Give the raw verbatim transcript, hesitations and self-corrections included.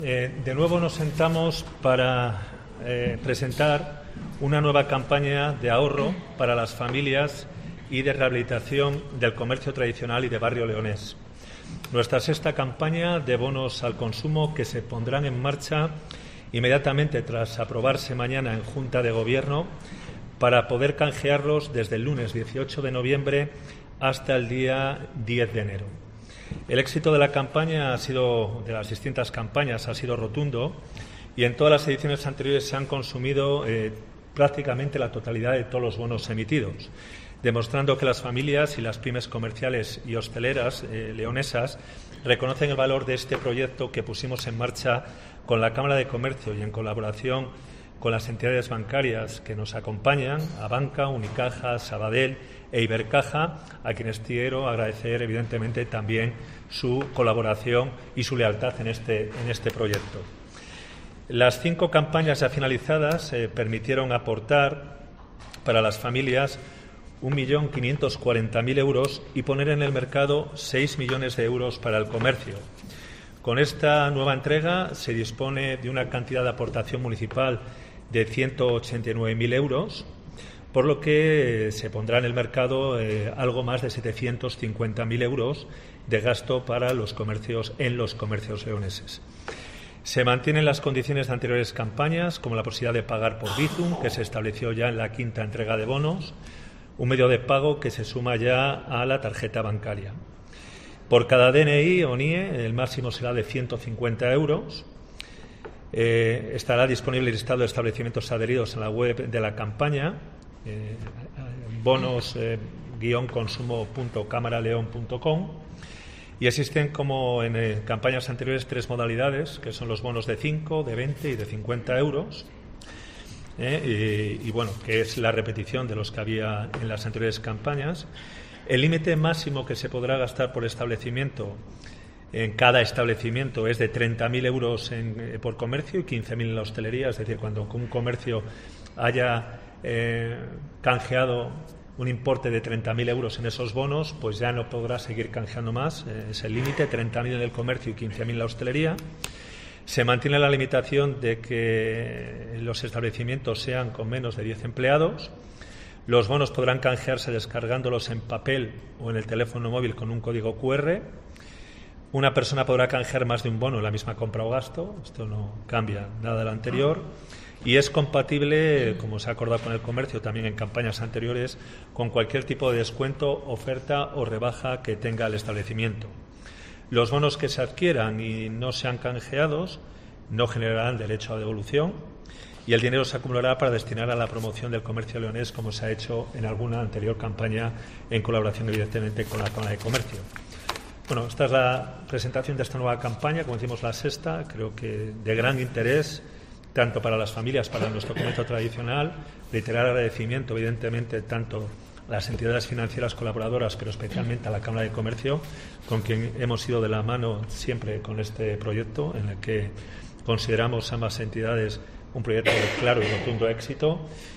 Eh, de nuevo nos sentamos para eh, presentar una nueva campaña de ahorro para las familias y de rehabilitación del comercio tradicional y de barrio leonés. Nuestra sexta campaña de bonos al consumo que se pondrán en marcha inmediatamente tras aprobarse mañana en Junta de Gobierno para poder canjearlos desde el lunes dieciocho de noviembre hasta el día diez de enero. El éxito de la campaña ha sido, de las distintas campañas, ha sido rotundo y en todas las ediciones anteriores se han consumido eh, prácticamente la totalidad de todos los bonos emitidos, demostrando que las familias y las pymes comerciales y hosteleras eh, leonesas reconocen el valor de este proyecto que pusimos en marcha con la Cámara de Comercio y en colaboración con las entidades bancarias que nos acompañan, Abanca, Unicaja, Sabadell e Ibercaja, a quienes quiero agradecer evidentemente también su colaboración y su lealtad en este, en este proyecto. Las cinco campañas ya finalizadas eh, permitieron aportar para las familias un millón quinientos cuarenta mil euros y poner en el mercado seis millones de euros para el comercio. Con esta nueva entrega se dispone de una cantidad de aportación municipal de ciento ochenta y nueve mil euros, por lo que se pondrá en el mercado eh, algo más de setecientos cincuenta mil euros de gasto para los comercios en los comercios leoneses. Se mantienen las condiciones de anteriores campañas, como la posibilidad de pagar por Bizum, que se estableció ya en la quinta entrega de bonos, un medio de pago que se suma ya a la tarjeta bancaria. Por cada D N I o N I E, el máximo será de ciento cincuenta euros. Eh, estará disponible el listado de establecimientos adheridos en la web de la campaña, eh, bonos guion consumo punto camaraleon punto com, y existen, como en eh, campañas anteriores, tres modalidades, que son los bonos de cinco, de veinte y de cincuenta euros. Eh, y, y bueno, que es la repetición de los que había en las anteriores campañas. El límite máximo que se podrá gastar por establecimiento en cada establecimiento es de treinta mil euros en, eh, por comercio y quince mil en la hostelería, es decir, cuando un comercio haya eh, canjeado un importe de treinta mil euros en esos bonos, pues ya no podrá seguir canjeando más, eh, es el límite, treinta mil en el comercio y quince mil en la hostelería. Se mantiene la limitación de que los establecimientos sean con menos de diez empleados. Los bonos podrán canjearse descargándolos en papel o en el teléfono móvil con un código cu erre. Una persona podrá canjear más de un bono en la misma compra o gasto. Esto no cambia nada de lo anterior. Y es compatible, como se ha acordado con el comercio también en campañas anteriores, con cualquier tipo de descuento, oferta o rebaja que tenga el establecimiento. Los bonos que se adquieran y no sean canjeados no generarán derecho a devolución y el dinero se acumulará para destinar a la promoción del comercio leonés, como se ha hecho en alguna anterior campaña en colaboración, evidentemente, con la Cámara de Comercio. Bueno, esta es la presentación de esta nueva campaña, como decimos, la sexta, creo que de gran interés, tanto para las familias, para nuestro comercio tradicional. Reiterar agradecimiento, evidentemente, tanto a las entidades financieras colaboradoras, pero especialmente a la Cámara de Comercio, con quien hemos ido de la mano siempre con este proyecto, en el que consideramos ambas entidades un proyecto de claro y rotundo éxito.